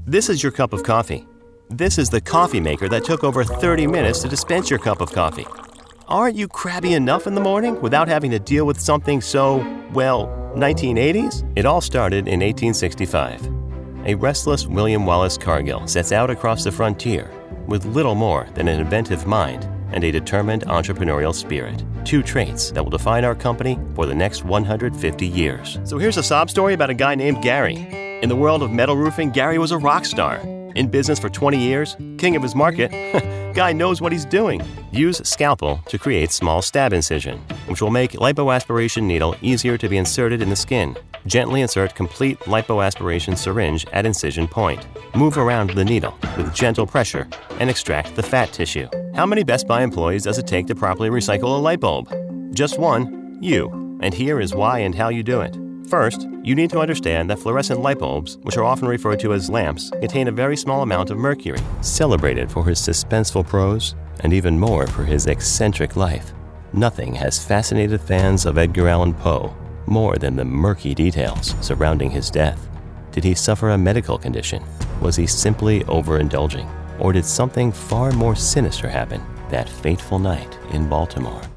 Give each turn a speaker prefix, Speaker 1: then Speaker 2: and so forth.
Speaker 1: This is your cup of coffee. This is the coffee maker that took over 30 minutes to dispense your cup of coffee. Aren't you crabby enough in the morning without having to deal with something so, 1980s? It all started in 1865. A restless William Wallace Cargill sets out across the frontier with little more than an inventive mind and a determined entrepreneurial spirit. Two traits that will define our company for the next 150 years. So here's a sob story about a guy named Gary. In the world of metal roofing, Gary was a rock star. In business for 20 years, king of his market, guy knows what he's doing. Use scalpel to create small stab incision, which will make lipoaspiration needle easier to be inserted in the skin. Gently insert complete lipoaspiration syringe at incision point. Move around the needle with gentle pressure and extract the fat tissue. How many Best Buy employees does it take to properly recycle a light bulb? Just one, you. And here is why and how you do it. First, you need to understand that fluorescent light bulbs, which are often referred to as lamps, contain a very small amount of mercury. Celebrated for his suspenseful prose, and even more for his eccentric life, nothing has fascinated fans of Edgar Allan Poe more than the murky details surrounding his death. Did he suffer a medical condition? Was he simply overindulging? Or did something far more sinister happen that fateful night in Baltimore?